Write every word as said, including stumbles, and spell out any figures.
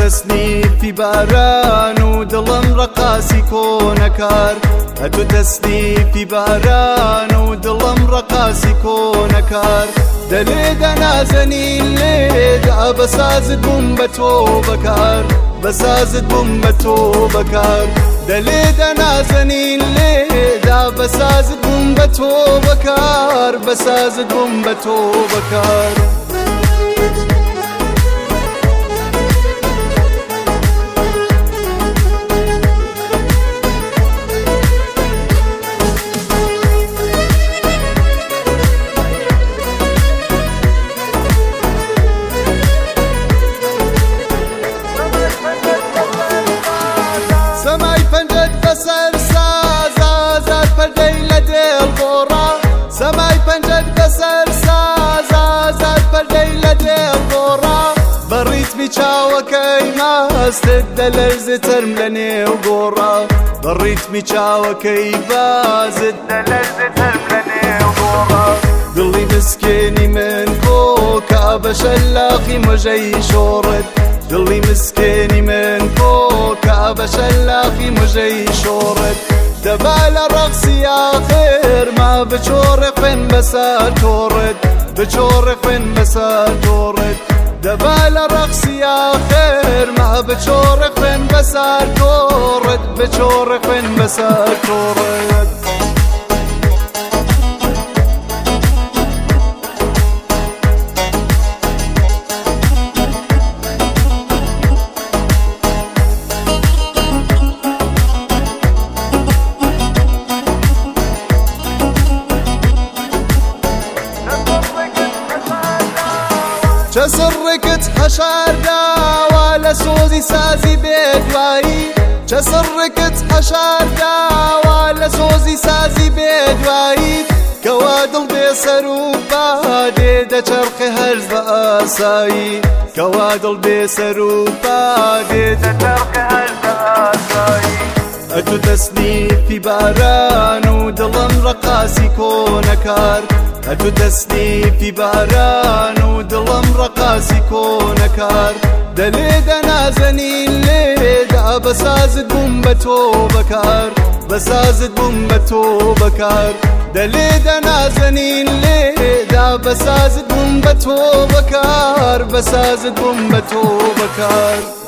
تەسنیفی باران و دڵم ڕەقاسی کۆنەکار ئەتو تەسنیفی باران و دڵم ڕەقاسی کۆنەکار دەلێ دەنازەنین لێدا بەسازت بووم بە تۆ بەکار بەسازت بووم بە تۆ بەکار دەلێ دەنازەنین لێدا بەسازت بووم بە تۆ بەکار بەسازت بووم بە تۆ بەکار سەمای پەنجەت بەسەر سازە زاد پەردەی لە دێڵ گۆڕا سەمای پەنجەت بەسەر سازە زاد پەردەی لە دێڵ گۆڕا بە ڕیتمی چاوەکەی ماستت دەلەرزێترم لە نێو گۆڕا بە ڕیتمی چاوەکەی بازت دەلەرزێترم لە نێو گۆڕا دڵی مسکێنی من کۆکا بە شەلاقی مژەی شۆڕت دڵی مسکێنی من کۆکا بە شەلاقی مژەی شۆڕت دەبا لە ڕەقسی ئاخر ما بچۆڕێ خوێن بەسەر تۆڕت بچۆڕێ خوێن بەسەر تۆڕت دەبا لە ڕەقسی ئاخر ما بچۆڕێ خوێن بەسەر تۆڕت بچۆڕێ خوێن بەسەر تۆڕت چە سڕێکت هەشارداوە لە سۆزی سازی بێدوایی چە سڕێکت هەشارداوە لە سۆزی سازی بێدوایی کەوا دڵ بێسەر و بادێ دەچەرخێ هەرز بە ئاسایی کەوا دڵ بێسەر و بادێ دەچەرخێ هەرز بە ئاسایی ئەتو تەسنیفی باران و دڵم ڕەقاسی کۆنەکار ئەتو تەسنیفی باران و دڵم ڕەقاسی کۆنەکار دەلێ دەنازەنین لێدا بەسازت بووم بە تۆ بەکار بەسازت بووم بە تۆ بەکار دەلێ دەنازەنین لێدا بەسازت بووم بە تۆ بەکار بەسازت بووم بە تۆ بەکار